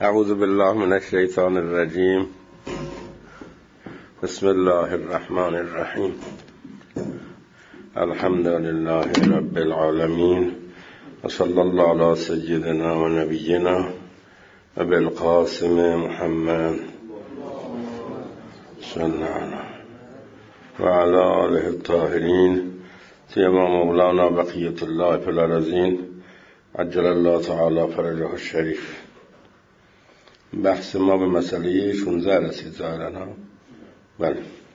اعوذ بالله من الشیطان الرجیم. بسم الله الرحمن الرحیم. الحمد لله رب العالمین و صلی الله علی سیدنا و نبینا و بالقاسم محمد صلی الله علیه و علی آله الطاهرین سیما مولانا بقیت الله فی الارضین عجل الله تعالی فرجه الشریف. بحث ما به مسئله 16 رسید ظاهرا. بله.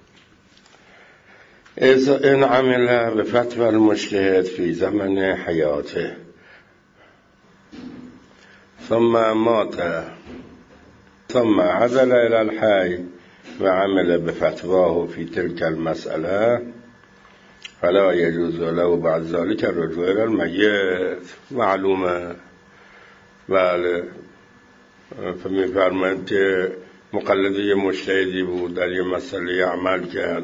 ان عمل بفتوى المجتهد في زمن حياته ثم مات ثم عزل الى الحي وعمل بفتواه في تلك المسألة فلا يجوز له بعد ذلك الرجوع الى الميت. معلومه. بله. می‌فرماید که مقلده مجتهدی بود، در یه مسئله عمل کرد،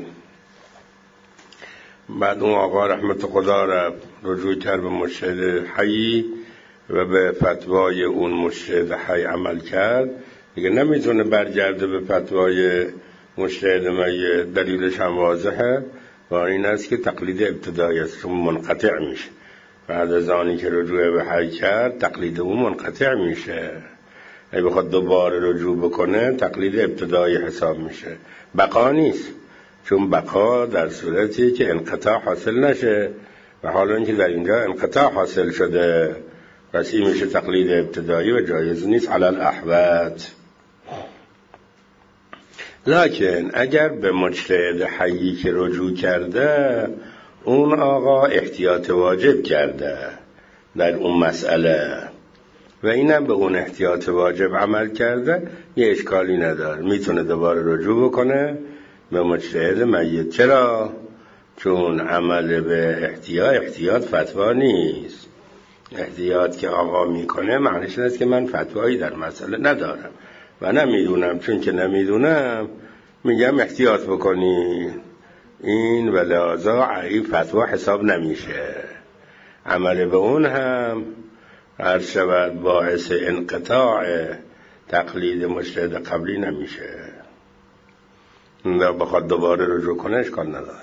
بعد اون آقا رحمت خدا رفت، رجوع کرد به مجتهد حی و به فتوای اون مجتهد حی عمل کرد، دیگه نمیتونه برگرده به فتوای مجتهد میت. دلیلش هم واضحه و این است که تقلید ابتدایی است، چون منقطع میشه. بعد از آنی که رجوع به حی کرد تقلید اون منقطع میشه. اگه بخواد دوباره رجوع بکنه تقلید ابتدایی حساب میشه، بقا نیست. چون بقا در صورتی که انقطاع حاصل نشه و حالا اینکه در اینجا انقطاع حاصل شده، پس این میشه تقلید ابتدایی و جایز نیست علی الاحوط. لکن اگر به مجتهد حیی که رجوع کرده اون آقا احتیاط واجب کرده در اون مسئله و اینم به اون احتیاط واجب عمل کرده، یه اشکالی نداره، میتونه دوباره رجوع بکنه به مجتهد میت. چرا؟ چون عمل به احتیاط فتوا نیست. احتیاط که آقا میکنه معنیش نیست که من فتوایی در مسئله ندارم و نمیدونم، چون که نمیدونم میگم احتیاط بکنی، این و لحاظا این فتوا حساب نمیشه. عمل به اون هم هر شود باعث انقطاع تقلید مجتهد قبلی نمیشه. بخواد دوباره رجوع کنه اشکال نداره.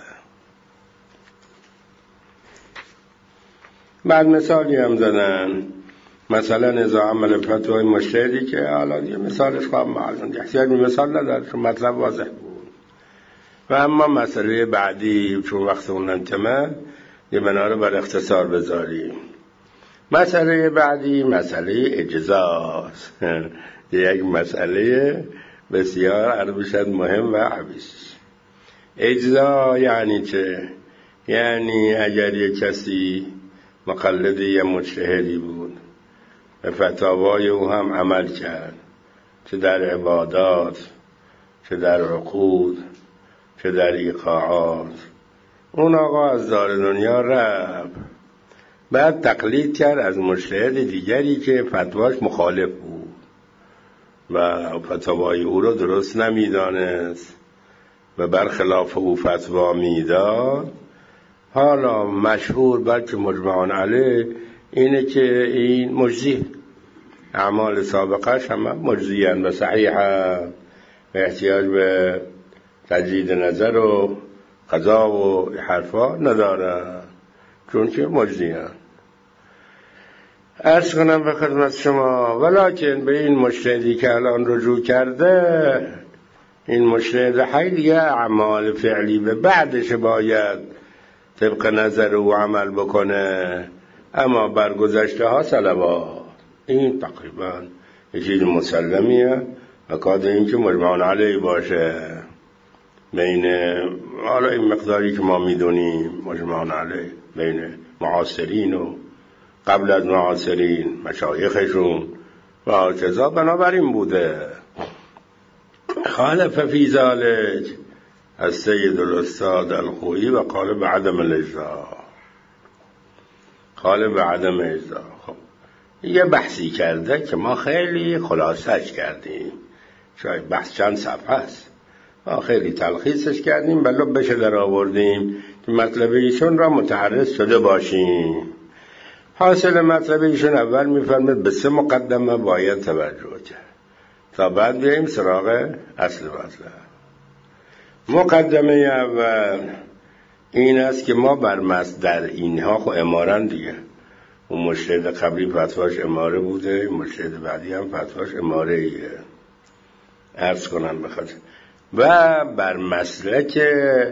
بعد مثالی هم زدن، مثلا اذا عمل فتوای مجتهدی که حالا یه مثالش خواهم معلوم، احتیاج به مثال نداره چون مطلب واضح بود. و اما مسئله بعدی چون وقت اون انتمه یه بنا رو بر اختصار بذاریم. مسئله بعدی مسئله اجزاست. یک مسئله بسیار عربشت مهم و عویز. اجزا یعنی چه؟ یعنی اگر یک کسی مقلد یا مجتهدی بود به فتاوای او هم عمل کرد، چه در عبادات، چه در عقود، چه در ایقاعات، اون آقا از دار دنیا رفت، بعد تقلید کرد از مجتهد دیگری که فتواش مخالف بود و فتوای او رو درست نمیدانست و برخلاف او فتوا میداد. حالا مشهور بلکه مجمعان علیه اینه که این مجزی، اعمال سابقش هم مجزیان و صحیحه و احتیاج به تجدید نظر و قضا و حرفا نداره، چون که مجزیان. عرض کنم به خدمت شما، ولکن به این مجتهدی که الان رجوع کرده، این مجتهد حی دیگه اعمال فعلی به بعدش باید طبق نظر او عمل بکنه، اما برگذشته ها صلوات. این تقریبا یه چیز مسلمیه و کاد این که مجمعان علیه باشه بین حالا این مقداری که ما میدونیم مجمعان علیه بین معاصرین و قبل از معاصرین مشایخشون و هكذا، بنابراین بوده. خالف فی ذلک السید الاستاد الخویی و قال بعدم الاجزا. قال بعدم اجزا. خب یه بحثی کرده که ما خیلی خلاصش کردیم، شاید بحث چند صفحه است، ما خیلی تلخیصش کردیم، بلا بشه در آوردیم که مطلب ایشون را متعرض شده باشیم. حاصل مطلب ایشون اول میفرمید به 3 مقدمه باید توجه کرد. تا بعد بیاییم سراغ اصل مطلب. مقدمه اول این است که ما بر در اینها خو امارن دیگه. اون مجتهد قبلی فتواش اماره بوده، مجتهد بعدی هم فتواش اماره ایه. عرض کنم بخاطر و بر مسلک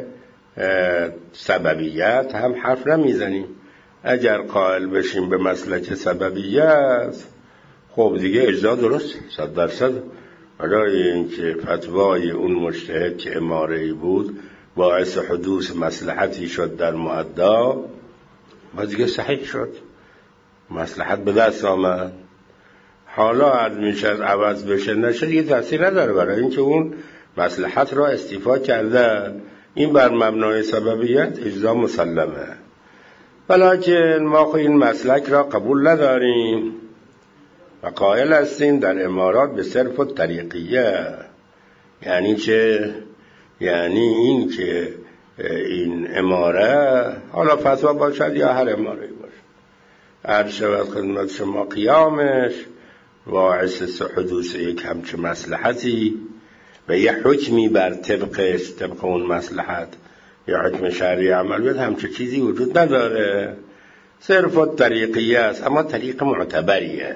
سببیت هم حرف نمیزنیم. اگر قائل بشیم به مسلک سببیت خب دیگه اجزا درست 100%. برای اینکه فتوای اون مجتهد که اماره‌ای بود باعث حدوث مصلحتی شد در مؤدا و دیگه صحیح شد، مصلحت به دست آمد. حالا عرض میشه از عوض بشه نشه دیگه تأثیر نداره، برای اینکه اون مصلحت را استیفا کرده. این بر مبنای سببیت اجزا مسلمه. ولیکن ما خو این مسلک را قبول نداریم و قائل هستیم در امارات به صرف الطریقیه. یعنی چه؟ یعنی این که این اماره حالا فتوا باشد یا هر اماره باشد، عرض شود خدمت شما قیامش باعث حدوث یک همچه مصلحتی و یه حکمی بر طبق اون مصلحت یا حکم شرعی عمل بیاد، همچه چیزی وجود نداره. صرف الطریقیه است، اما طریق معتبریه.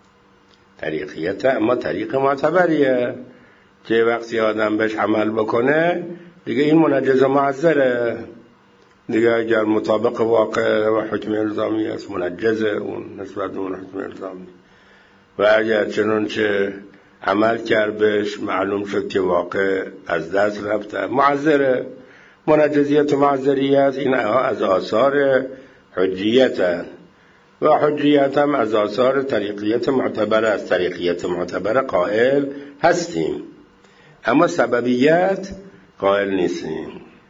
طریقیت اما طریق معتبریه که وقتی آدم بهش عمل بکنه دیگه این منجز و معذره دیگه. اگر مطابق واقع و حکم الزامی است منجزه اون نسبت اون حکم الزامی، و اگر چنانچه عمل کرد بهش معلوم شد که واقع از دست رفته معذره. منجزیت و معذریت این از آثار حجیت و حجیت هم از آثار طریقیت معتبر است. طریقیت معتبر قائل هستیم اما سببیت قائل نیستیم.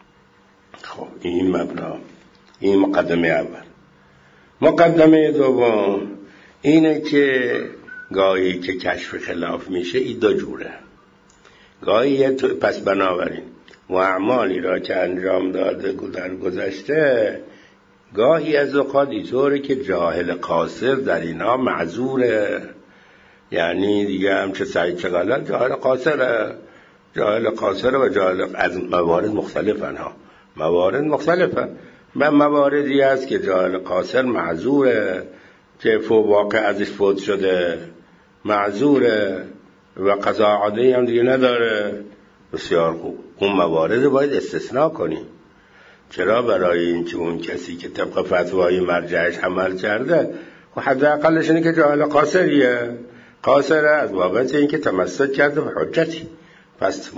خب این مبنا، این مقدمه اول. مقدمه دوم اینه که گاهی که کشف خلاف میشه این دو جوره. گاهی پس بنابراین و اعمالی را که انجام داده در گذشته گاهی از اوقات اینطوره که جاهل قاصر در اینا معذوره. یعنی دیگه هم چه صحیح چه غلط جاهل قاصره. جاهل قاصره و جاهل از موارد مختلفن ها، موارد مختلفن. من مواردی هست که جاهل قاصر معذوره که واقع ازش فوت شده معذوره و قضا عادی هم دیگه نداره. بسیار خوب، اون موارد باید استثناء کنیم. چرا؟ برای اینکه اون کسی که طبق فتوای مرجعش عمل کرده و حداقلش اینه که جاهل قاصریه. قاصره از بابت اینکه تمسک کرده به حجتی، پس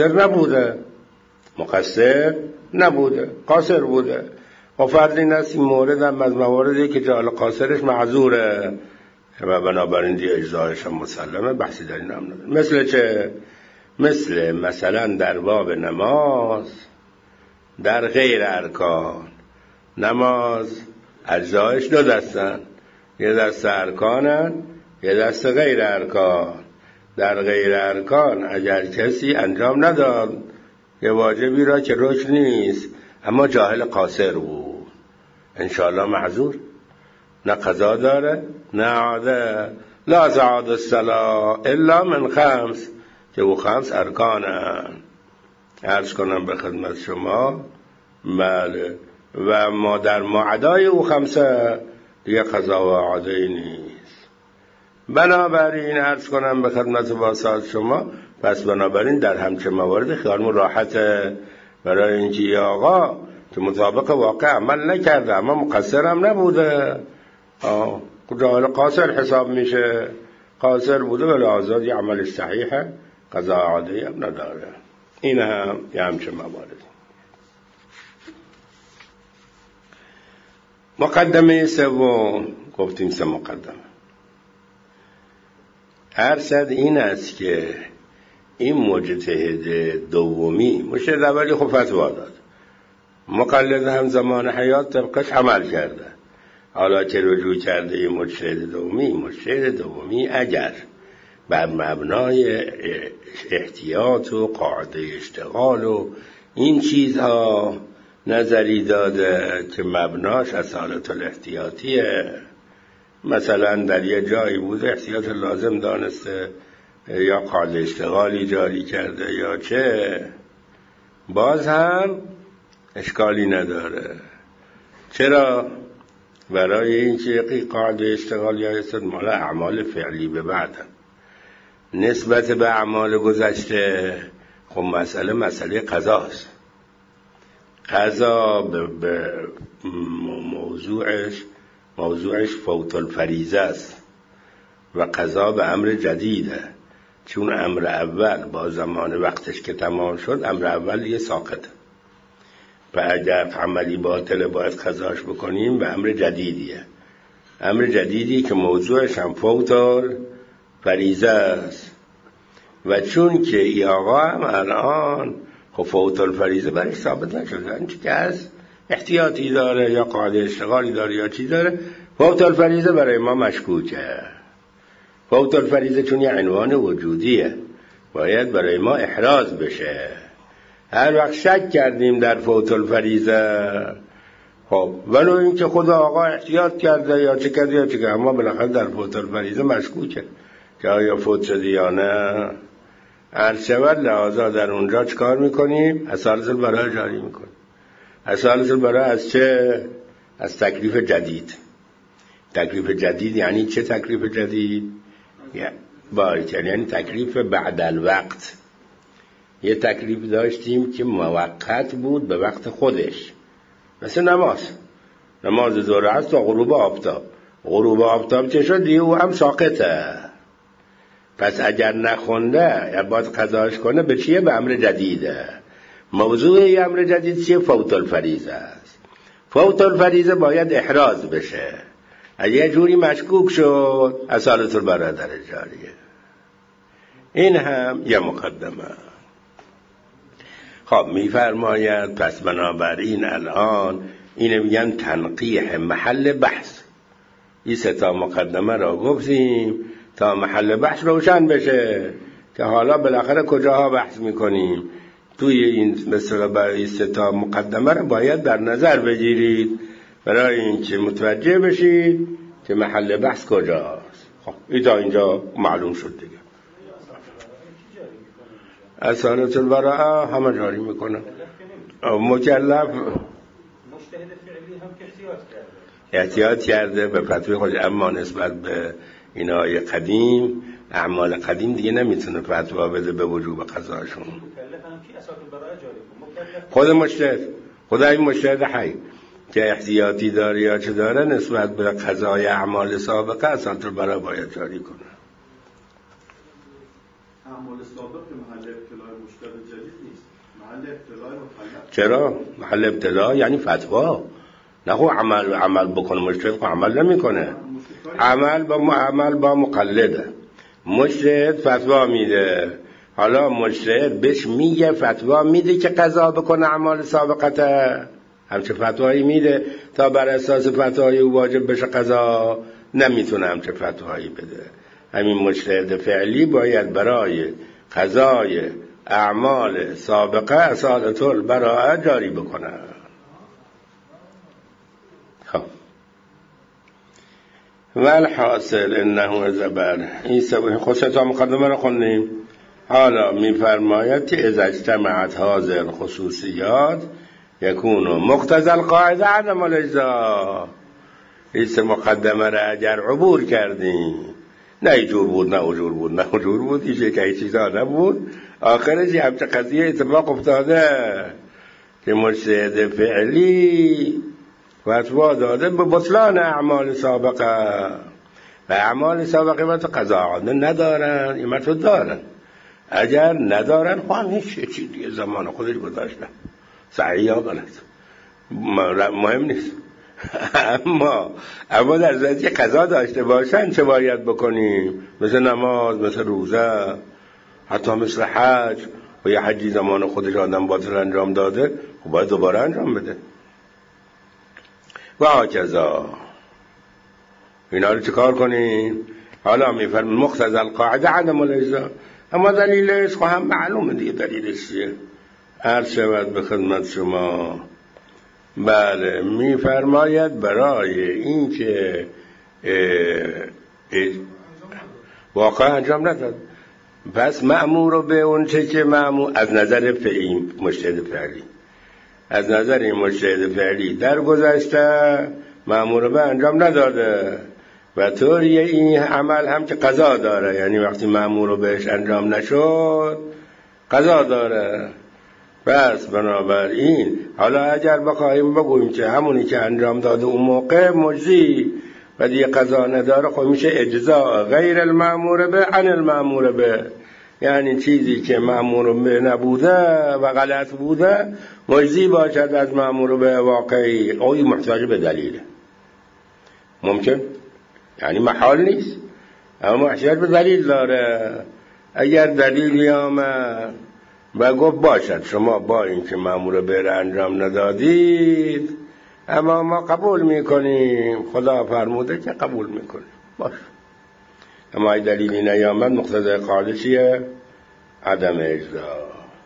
مقصر نبوده، قاصر بوده. و فرض این است این مورد هم از مواردی که جاهل قاصرش معذوره و بنابراین دیگه اجزایش هم مسلمه، بحثی در این هم نداره. مثل چه؟ مثلا در باب نماز در غیر ارکان. نماز اجزایش دو دستن، یه دست ارکانن یه دست غیر ارکان. در غیر ارکان اگر کسی انجام نداد یه واجبی را که رکن نیست اما جاهل قاصر بود، انشاءالله معذور، نه قضا داره نه عاده. لا تعاد الصلاة الا من خمس، که او 5 ارکانن. عرض کنم به خدمت شما بله، و ما در معدای او 5 دیگه قضا و عاده نیست. بنابراین عرض کنم به خدمت واسط شما، پس بنابراین در همچه موارد خیالمون راحته، برای اینکه یه آقا که مطابق واقع عمل نکرده اما مقصر هم نبوده جاهل قاصر حساب میشه. قاصر بوده ولی آزادی عملش صحیحه، قضا عادی هم نداره. این هم یه همچه موارد. مقدمه سوم گفتیم 3 مقدمه. ارشد این است که این مجتهد دومی، مجتهد اولی خب فتوا داد، مقلد هم زمان حیات طبقش عمل کرده، حالا که رجوع کرده این مجتهد دومی اگر بر مبنای احتیاط و قاعده اشتغال و این چیزها نظری داده که مبناش اصالت الاحتیاطیه، مثلا در یه جایی بوده احتیاط لازم دانسته یا قاعده اشتغالی جاری کرده یا چه، باز هم اشکالی نداره. چرا؟ برای اینکه قاعده اشتغالی ها هستند مال اعمال فعلی به بعدن، نسبت به اعمال گذشته. خب مسئله قضاست. قضا به موضوعش فوت الفریضه است و قضا به امر جدیده، چون امر اول با زمان وقتش که تمام شد امر اول دیگه ساقطه و اگر عملی باطل باید قضاش بکنیم به امر جدیدیه، امر جدیدی که موضوعش هم فوت الفریضه است. و چون که ای آقا هم الان خب فوت الفریضه برش ثابت نشده، این که از احتیاطی داره یا قاعده اشتغالی داره یا چی داره، فوت الفریضه برای ما مشکوکه. فوت الفریضه چون یه عنوان وجودیه باید برای ما احراز بشه. هر وقت شک کردیم در فوت الفریضه، خب ولو این که خدا آقا احتیاط کرده یا چه کرده یا چه کرده، اما بالاخره در فوت الفریضه مشکوکه که آیا فوت شده یا نه. عرض شود لحاظا در اونجا چکار میکنیم؟ اصالت البراء جاری میکنیم. اصالت البراء از چه؟ از تکلیف جدید. تکلیف جدید یعنی چه تکلیف جدید؟ یعنی تکلیف بعد الوقت. یه تکلیف داشتیم که موقت بود به وقت خودش، مثل نماز ظهر هست تا غروب آفتاب. غروب آفتاب چه شد؟ دیگه او هم ساقطه. پس اگر نخونده یا باید قضاش کنه به چیه؟ به امر جدیده. موضوع یه امر جدید چیه؟ فوت الفریضه است. فوت الفریضه باید احراز بشه. اگه یه جوری مشکوک شد اصالت البراء در جاریه. این هم یه مقدمه. خب میفرماید پس بنابراین الان اینو میگن تنقیح محل بحث. این سه تا مقدمه را گفتیم تا محل بحث روشن بشه که حالا بالاخره کجاها بحث میکنیم. توی این مثلا برای سه تا مقدمه را باید در نظر بگیرید برای اینکه متوجه بشید که محل بحث کجاست. خب این تا اینجا معلوم شد دیگه. اصالت البراء همه جاری میکنن. مکلف مجتهد فعلی هم که احتیاط کرده به فتوی خودش، اما نسبت به اینای قدیم اعمال قدیم دیگه نمیتونه فتوا بده به وجوب قضاشون. خود مجتهد، خود این مجتهد حی که احتیاطی داره یا چه داره نسبت به قضای اعمال سابقه اصالت البراء باید جاری کنه. اعمال سابق محل ابتلاء مجتهد جدید نیست، محل ابتلاء مکلف. چرا؟ محل ابتلاء یعنی فتوا. نه خب عمل بکنه مجتهد خب عمل نمیکنه. عمل با مقلده. مجتهد فتوا میده، حالا مجتهد بهش میگه فتوا میده که قضا بکنه اعمال سابقته، همچه فتوایی میده تا بر اساس فتوای او واجب بشه قضا، نمیتونه همچه فتوایی بده. همین مجتهد فعلی باید برای قضای اعمال سابقه اصالت البراء جاری بکنه. خب والحاصل انه زبر این خصوصا مقدمه رو خوندیم. حالا میفرماید که اذا اجتمعت هذه الخصوصیات یکون مقتضی القاعده عدم الاجزاء. این مقدمه را اگر عبور کردیم، نه ایجور بود نه اجور بود نه اجور بود، ایشه که ای چیزا نبود، آخرش همچه قضیه اتفاق افتاده که مجتهد فعلی فتوا داده به بطلان اعمال سابقه و اعمال سابقه و قضا ندارن، این مطلب دارن. اگر ندارن خواه هیچ چیزی زمان خودش گذاشتن، صحیح یا غلط مهم نیست. اما در صورتی قضا داشته باشن چه باید بکنیم؟ مثل نماز، مثل روزه، حتی مثل حج. و یه حجی زمان خودش آدم باطل انجام داده خب باید دوباره انجام بده و هکذا. اینا رو چکار کنیم؟ حالا میفرم مقتضی القاعده عدم الاجزاء. اما دلیلش خب هم معلومه دیگه دلیلش چیه. عرض شود به خدمت شما. بله میفرماید برای این که واقعا انجام نداد، پس مأمور به اون چه که مأمور از نظر فعلی، مجتهد فعلی، از نظر این مجتهد فعلی در گذشته مأمور به انجام نداده و طوری این عمل هم که قضا داره، یعنی وقتی مأمور بهش انجام نشد قضا داره. بس بنابراین حالا اگر بخواهیم بگوییم که همونی که انجام داده اون موقع مجزی و دیگه قضا نداره، خب میشه اجزاء غیر المأمور به عن المأمور به، یعنی چیزی که مأمور به نبوده و غلط بوده مجزی باشد از مأمور به واقعی. این محتاج به دلیله، ممکن یعنی محال نیست، اما محتاج به دلیل داره. اگر دلیلی آمد و گفت باشد شما با این که مأمور به را انجام ندادید اما ما قبول میکنیم، خدا فرموده که قبول میکنیم، باش. اما این دلیلی نیامد، مقتضای قاعده چیه؟ عدم اجزا.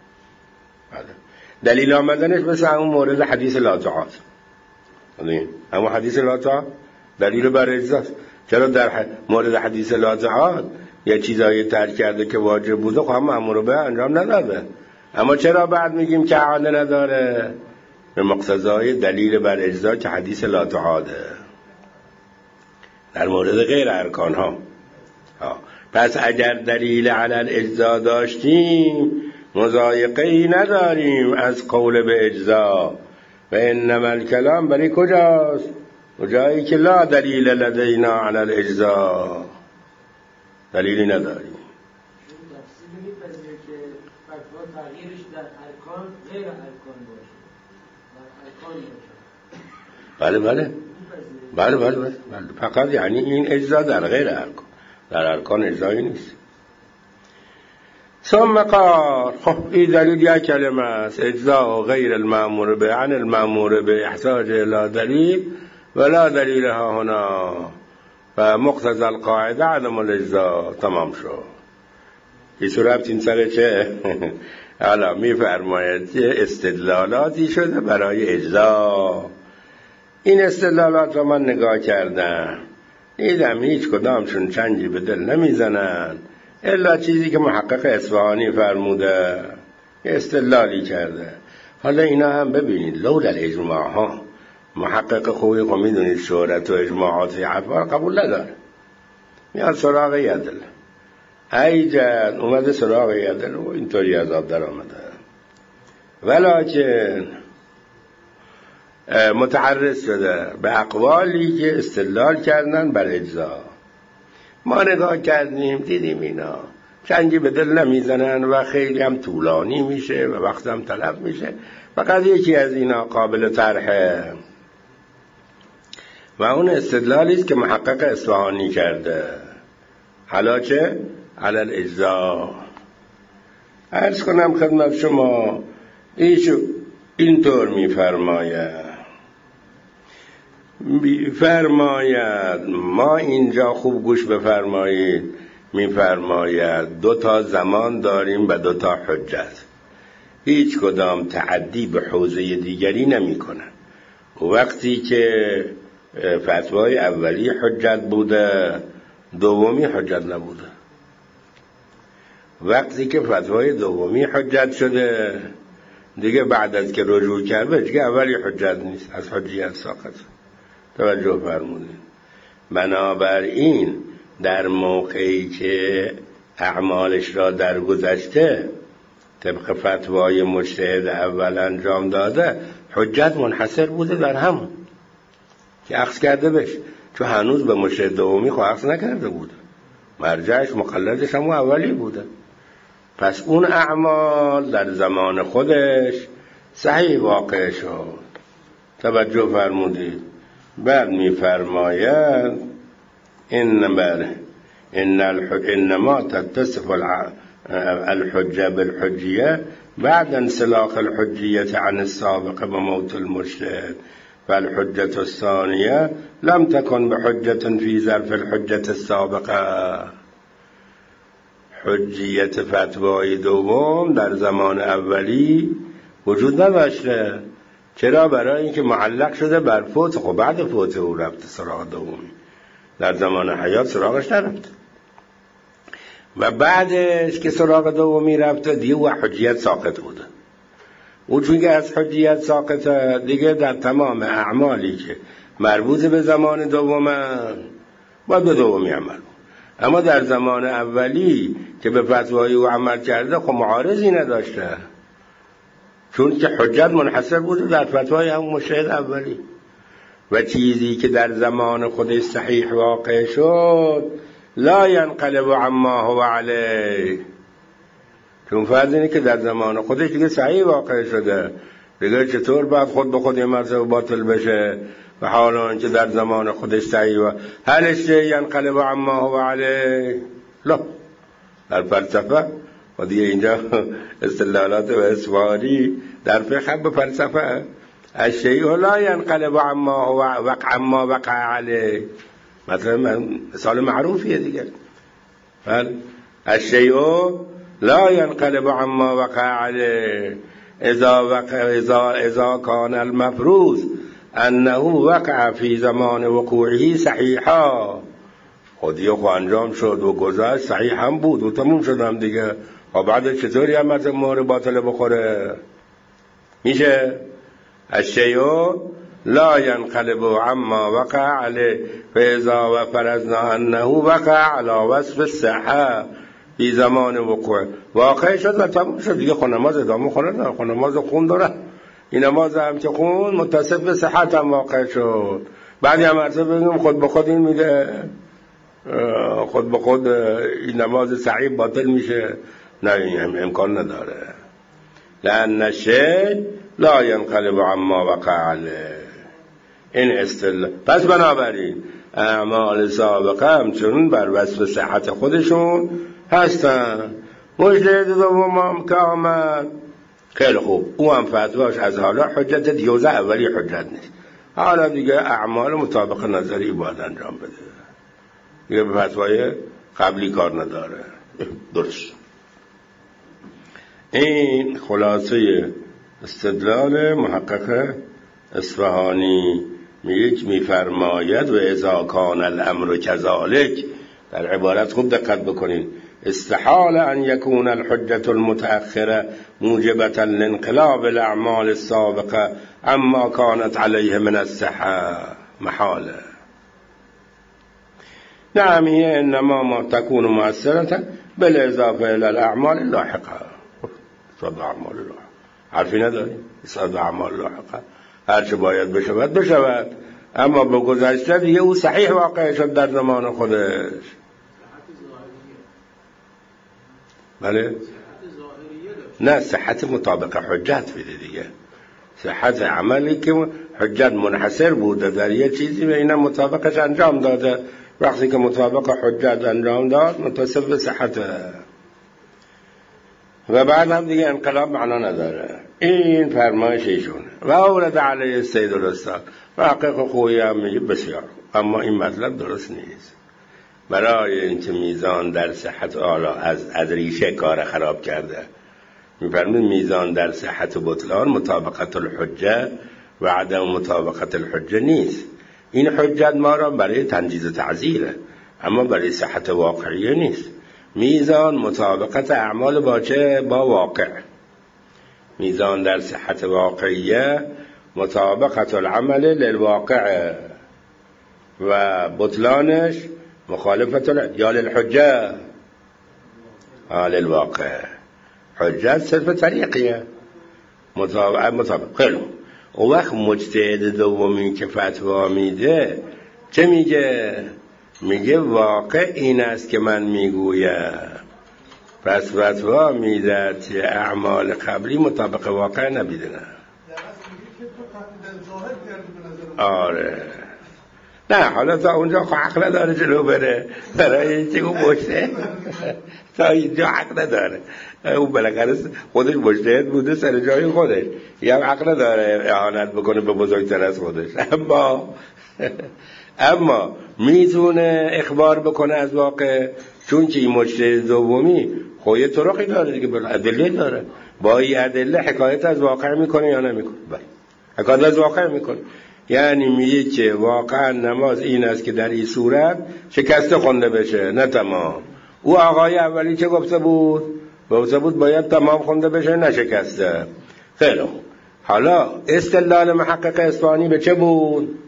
دلیل آمدنش مثل همون مورد حدیث لا تعاد، اما حدیث لا تعاد دلیل بر اجزاست. چرا در مورد حدیث لا تعاد یه چیزایی ترک کرده که واجب بوده، خب هم مأمور به انجام نداده، اما چرا بعد میگیم که اعاده نداره؟ به مقتضای دلیل بر اجزا که حدیث لا تعاده در مورد غیر ارکان ها. پس اگر دلیل علی الاجزا داشتیم مضایقه‌ای نداریم از قول به اجزا. و انما الکلام برای کجاست؟ جایی که لا دلیل لدینا علی الاجزا، دلیلی نداریم. تغییرش در ارکان غیر ارکان باشه، در ارکان باشه. بله فقط یعنی این اجزا در غیر ارکان، در ارکان اجزایی نیست. ثم قال، خب این دلیل یک کلمه است، اجزا غیر المأمور به عن المأمور به احتاج الى دلیل ولا دلیل ها هنا و مقتضى القاعده عدم الاجزا. تمام شد. این صورت این سر چه؟ حالا می فرماید که استدلالاتی شده برای اجزا. این استدلالات رو من نگاه کردم، دیدم هیچ کدامشون چنجی به دل نمیزنن الا چیزی که محقق اصفهانی فرموده، استدلالی کرده. حالا اینا هم ببینید لولا الاجماع ها، محقق خوبی خب میدونید شهرت و اجماعات افعال قبول نداره، میاد سراغ یدل. ایجاد اومده سراغ یدل و اینطوری از آب در آمده، ولیکن متعرض شده به اقوالی که استدلال کردن بر اجزا. ما نگاه کردیم دیدیم اینا چنگی به دل نمیزنن و خیلی هم طولانی میشه و وقت هم طلب میشه. فقط یکی از اینا قابل طرحه و اون استدلالی است که محقق اصفهانی کرده. حالا چه؟ علی الاجزا. عرض کنم خدمت شما ایشو اینطور میفرماید ما اینجا خوب گوش بفرمایید، میفرماید 2 زمان داریم و 2 حجت، هیچ کدام تعدی به حوزه دیگری نمی کنن. وقتی که فتوای اولی حجت بوده دومی حجت نبوده، وقتی که فتوای دومی حجت شده دیگه بعد از که رجوع کرده دیگه اولی حجت نیست، از حجیت ساقط. توجه فرمودین. بنابراین در موقعی که اعمالش را در گذشته طبق فتوای مجتهد اول انجام داده حجت منحصر بوده در همون که اخذ کرده بشه، چون هنوز به مجتهد دومی خو اخذ نکرده بوده، مرجعش مقلدش همون اولی بوده. پس اون اعمال در زمان خودش صحیح واقع شد. توجه فرمودید. بعد میفرماید انما تتصف الحجه بالحجیه بعد انسلاخ الحجیه عن السابق بموت المجتهد فالحجه الثانیه لم تكن بحجه في ظرف الحجه السابقه. حجیت فتوای دوم در زمان اولی وجود نداشته. چرا؟ برای اینکه معلق شده بر فوت، خب بعد فوت او رفت سراغ دومی، در زمان حیات سراغش نرفت. و بعدش که سراغ دومی رفته دیگه او حجیت ساقط بوده. او چون که از حجیت ساقطه دیگه در تمام اعمالی که مربوط به زمان دومه باید به دومی عمل. اما در زمان اولی که به فتوای او عمل کرده خب معارضی نداشته، چون که حجت منحصر بوده در فتوای هم مجتهد اولی. و چیزی که در زمان خودش صحیح واقع شد لا ينقلب عما هو علیه، چون فرض اینه که در زمان خودش دیگه صحیح واقع شده، دیگه چطور باید خود به خود یه مرتبه باطل بشه و حالا که در زمان خودش صحیح و هل الشیء ينقلب عما هو علیه؟ لا. در فلسفه و دیگه اینجا استدلالات و اصفهانی در فقه به فلسفه الشیء لا ينقلب عما هو عما وقع علیه، مثلا مثال معروفیه دیگه. الشیء لا ينقلب عما وقع عليه اذا كان المفروض انه وقع في زمان وقوعه صحیحا. خودی خو انجام شد و گذشت صحیح هم بود و تموم شدم دیگه. و بعد چطوری هم مثل مهر باطل بخوره؟ میشه الشیء لا ينقلب عما وقع عليه فاذا فرضنا انه وقع على وصف الصحه بی زمان وقوع واقع شد و تموم شد دیگه. نماز ادامه خونه نماز خون داره، این نماز هم که خون متصف به صحت هم واقع شد. بعدی هم عرضه بگیم خود به خود این میده، خود به خود این نماز صحیح باطل میشه. نه، این امکان نداره. لأن الشیء لا ينقلب عما وقع علیه. این استدلال. پس بنابراین اعمال سابقه همچنون بر وصف صحت خودشون هستن. مجتهد دوم هم که آمد خیلی خوب، او هم فتواش از حالا حجت دیوزه اولی حجت نیست، حالا دیگه اعمال مطابق نظری باید انجام بده، دیگه به فتوای قبلی کار نداره. درست. این خلاصه استدلال محقق اصفهانی. میفرماید و اذا کان الامر كذلك، در عبارت خوب دقت بکنین، استحال ان يكون الحجة المتأخرة موجبة لانقلاب الاعمال السابقة اما كانت عليه من الصحة محاله. نعم هي انما تكون مؤثرة بالاضافة الى الاعمال اللاحقة. صد اعمال لاحقة حرفی نداریم، صد اعمال لاحقة هرچه باید بشود بشود، اما به گذشته دیگه او صحیح واقع شد در زمان خودش. بله؟ نه، صحت مطابق حجت بیده دیگه. صحت عملی که حجت منحصر بوده در یه چیزی و اینا مطابقش انجام داده، وقتی که مطابق حجت انجام داد متصف به صحت و بعد هم دیگه انقلاب معنا نداره. این فرمایش ایشونه. و اورد علیه السید الاستاد محقق خویی هم میگه بسیار، اما این مطلب درست نیست. برای اینکه میزان در صحت آلا از ریشه کار خراب کرده، میفرمید میزان در صحت و بطلان مطابقت الحجه و عدم مطابقت الحجه نیست. این حجت ما را برای تنجیز و تعزیره، اما برای صحت واقعیه نیست. میزان مطابقت اعمال با چه؟ با واقع. میزان در صحت واقعیه مطابقت العمل للواقع و بطلانش مخالفت یا للحجه للواقع. حجت صرف طریقیه مطابق. خیلی اون وقت مجتهد دومی که فتوا میده چه میگه؟ میگه واقع این است که من میگویم. پس فتوا میده که اعمال قبلی مطابق واقع نبیدنه. آره. نه حالا تا اونجا حق نداره جلو بره، برای چی اون مجتهد تا اینجا حق نداره. اون بالاخره خودش مجتهد بوده سر جای خودش، یه هم حق نداره اهانت بکنه به بزرگتر از خودش. اما میتونه اخبار بکنه از واقع، چون که این مجتهد دومی خب یه طرقی داره دیگه، ادله داره، با این ادله حکایت از واقع میکنه یا نمیکنه؟ بله حکایت از واقع میکنه. یعنی میگه که واقعا نماز این است که در این صورت شکسته خونده بشه، نه تمام. او آقای اولی چه گفته بود؟ گفته بود باید تمام خونده بشه نشکسته. خیلی خوب. حالا استدلال محقق اصفهانی به چه بود؟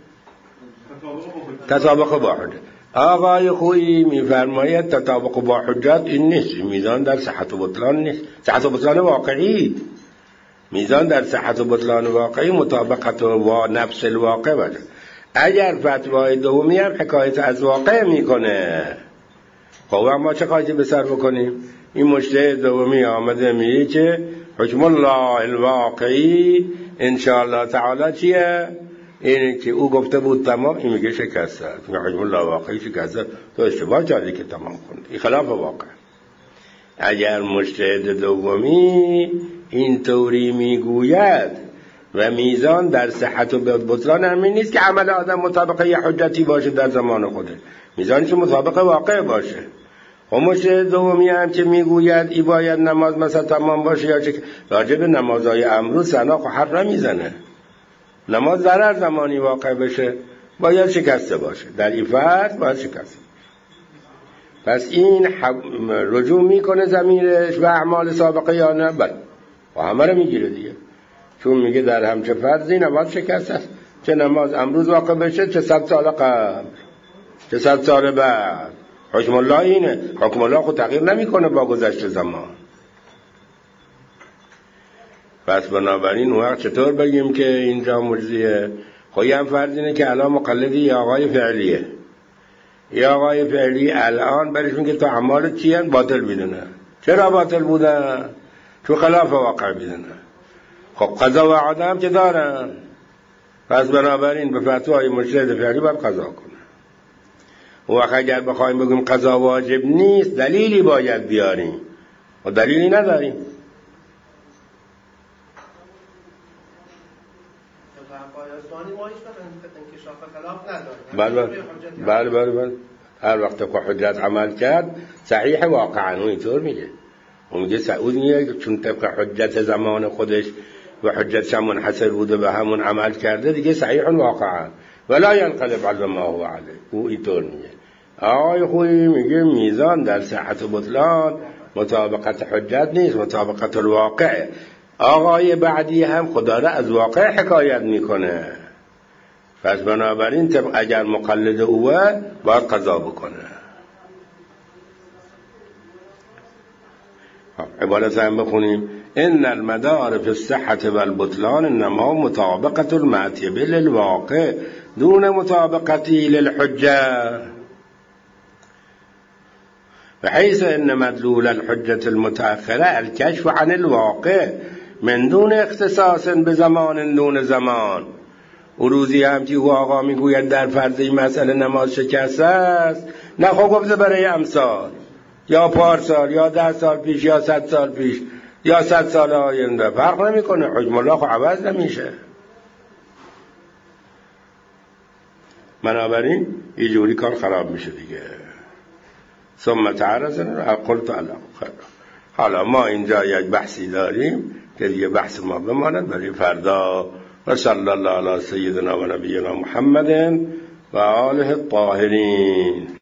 تطابق با حجت. آقای خویی میفرماید تطابق با حجت این نیست، میزان در صحت و بطلان نیست، صحت و بطلان واقعی. میزان در صحت و بطلان واقعی مطابقت با نفس الواقع باشه. اگر فتوای دومی هم حکایت از واقع میکنه، خب ما چه خواهی به سر بکنیم؟ این مجتهد دومی آمده میگه که حکم الله الواقعی انشاءالله تعالی چیه؟ اینه که او گفته بود تمام، این میگه شکسته. حکم الله واقعی شکسته، تو اشتباه کردی که تمام خوند، این خلاف واقع. اگر مجتهد دومی این طوری میگوید و میزان در صحت و بطلان همین نیست که عمل آدم مطابق یه حجتی باشه در زمان خوده، میزانش مطابق واقع باشه. و مجتهد دومی هم که میگوید ای باید نماز مثلا تمام باشه یا چه، راجب نمازهای امروز سنا خو حرف نمیزنه. نماز در هر زمانی واقع بشه باید شکسته باشه، در این فرض باید شکسته. پس این رجوع میکنه ضمیرش و اعمال سابقه یا نه؟ بله، و همه رو میگیره دیگه، چون میگه در همچه فرضی نماز شکسته است، چه نماز امروز واقع بشه چه 100 سال قبل چه 100 سال بعد. حکم الله اینه، حکم الله خود تغییر نمیکنه با گذشت زمان. پس بنابراین وقت چطور بگیم که اینجا مجزیه؟ خواهی هم فرض اینه که الان مقلدی یا آقای فعلیه، یا آقای فعلی الان برش میگه تو اعمالت چیه؟ باطل میدونه. چرا باطل بودن؟ تو خلاف واقع میدونه. خب قضا و عاده هم چه دارن؟ پس بنابراین به فتوای مجتهد فعلی باید قضا کنه. و وقت اگر بخوایم بگیم قضا واجب نیست، دلیلی باید بیاریم و دلیلی نداریم. بله هر وقت که حجت عمل کرد صحیح واقعا اون اینطور میگه. اون میگه سعود میگه چون طبق حجت زمان خودش و حجتش منحصر بوده به همون عمل کرده دیگه صحیح واقعا ولا ينقلب على ما هو عليه. او اینطور میگه. آقای خویی میگه میزان در صحت و بطلان مطابقت حجت نیست، مطابقت الواقع. آقای بعدی هم خدا را از واقع حکایت میکنه. پس بنابراین طبق اگر مقلد اوه باید قضا بکنه. عبارت هم بخونیم: ان المدار في الصحة والبطلان انما مطابقة المعتب للواقع دون مطابقته للحجة، بحيث ان مدلول الحجة المتأخرة الكشف عن الواقع من دون اختصاص بزمان دون زمان. او روزی هم که او آقا میگوید در فرضی مسئله نماز شکسته است، نه خب گفته برای امسال یا پارسال یا 10 سال پیش یا 100 سال پیش یا 100 سال آینده، فرق نمیکنه. حکم الله خب عوض نمیشه. بنابراین یه جوری کار خراب میشه دیگه. ثم تعرض قلت الله خیر. حالا ما اینجا یک بحثی داریم که دیگه بحث ما بماند برای فردا. و صلی الله علی سیدنا و نبینا محمد و آله الطاهرین.